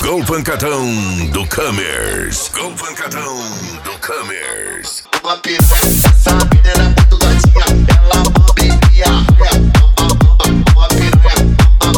Gol Pancadão do Commerce. Gol Pancadão do Commerce. Uma piranha, essa menina é muito gatinha, ela bobinha. Uma piranha,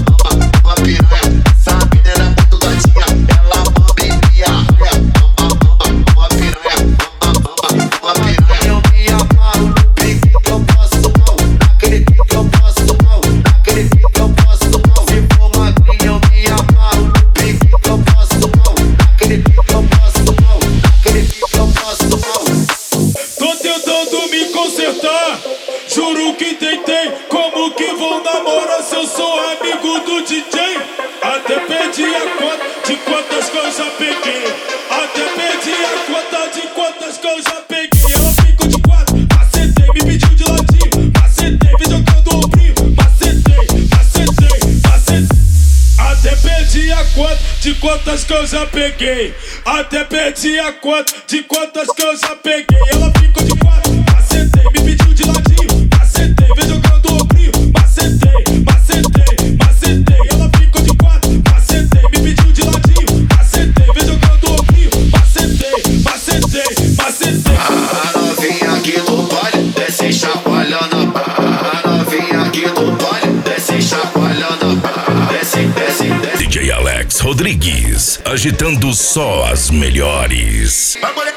essa menina é muito gatinha, ela bobinha. Uma piranha, eu me amarro no pique que eu posso mal, naquele pique que eu posso mal, naquele pique que eu posso mal. Se for magrinha eu me amarro no pique que eu posso mal, naquele pique que eu posso mal, naquele pique que eu posso mal. Tô tentando me consertar, juro que tentei. Como que vou namorar se eu sou amigo do DJ? Até perdi a conta de quantas que eu já peguei. Até perdi a conta de quantas que eu já peguei. Ela ficou de quatro, macetei, me pediu de ladinho, macetei, vem jogando o brinco, macetei. Até perdi a conta de quantas que eu já peguei. Até perdi a conta de quantas que eu já peguei. Ela ficou de quatro, macetei, me pediu de ladinho, macetei, vem jogando o brinco, macetei. Ela ficou de quatro, macetei, me pediu de ladinho, macetei, vem jogando o brinco, macetei. A novinha aqui do baile, desce chacoalhando. A novinha aqui do baile, desce chacoalhando. Desce. DJ Alex Rodrigues, agitando só as melhores. Vai, mulher!